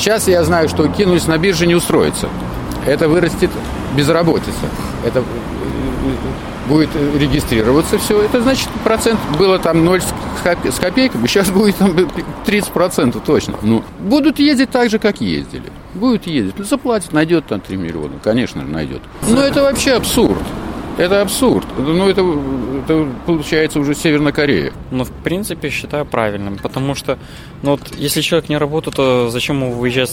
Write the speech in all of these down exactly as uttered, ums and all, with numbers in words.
Сейчас я знаю, что кинулись на бирже, не устроиться. Это вырастет безработица. Это будет регистрироваться все. Это значит, процент было там ноль с копейками, сейчас будет там тридцать процентов точно. Ну, будут ездить так же, как ездили. Будут ездить. Ну, заплатит, найдет там три миллиона. Конечно же, найдет. Но это вообще абсурд. Это абсурд. Ну, это, это получается уже Северная Корея. Ну, в принципе, считаю правильным. Потому что, ну, вот, если человек не работает, то зачем ему выезжать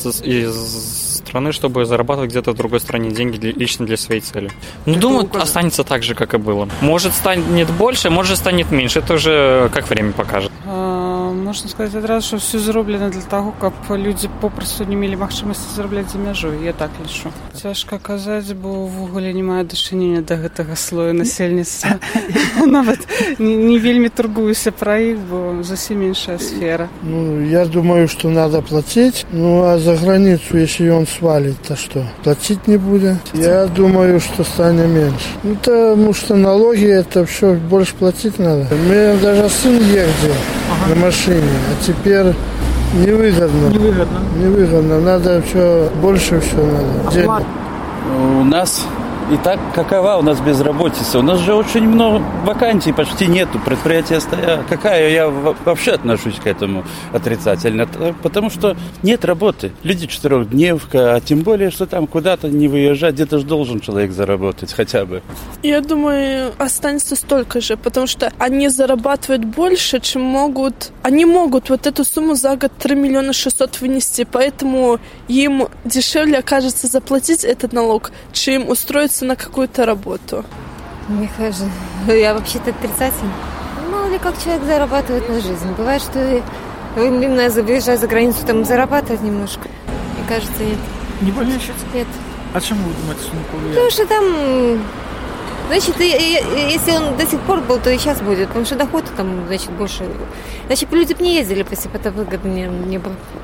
из страны, чтобы зарабатывать где-то в другой стране деньги для, лично для своей цели? Ну, это думаю, указ... останется так же, как и было. Может, станет больше, может, станет меньше. Это уже как время покажет. Можна сказати одразу, що все зроблено для того, щоб люди попросту не мали можливості заробляти за межою. Я так лишу. Тяжко казати, бо в ogóle не маю дошынення до гэтага слою насельніцтва. Нават не, не вельмі турбуюся про іх, бо зусім іншая сфера. Ну, я думаю, что надо платить. Ну, а за границу, если он свалит, то что? Платить не будет? Я думаю, что станет меньше. Ну, потому что налоги, это все больше платить надо. У меня даже сын ездил ага. на машине, а теперь невыгодно. Невыгодно. Невыгодно. Надо все, больше все надо. Денег. У нас и так какова у нас безработица? У нас же очень много вакансий, почти нету, предприятия стоят. Какая я вообще отношусь к этому отрицательно? Потому что нет работы. Люди четырехдневка, а тем более, что там куда-то не выезжать, где-то же должен человек заработать хотя бы. Я думаю, останется столько же, потому что они зарабатывают больше, чем могут. Они могут вот эту сумму за год три миллиона шестьсот вынести, поэтому им дешевле окажется заплатить этот налог, чем устроиться на какую-то работу. Мне кажется, я вообще-то отрицательна. Мало ли как человек зарабатывает на жизнь. Бывает, что именно выезжая за границу, там зарабатывать немножко. Мне кажется, нет. Не повлияет? Нет. А чему вы думаете, что не повлияет? Потому что там, значит, если он до сих пор был, то и сейчас будет. Потому что доход там, значит, больше. Значит, люди бы не ездили, если бы это выгодно не было.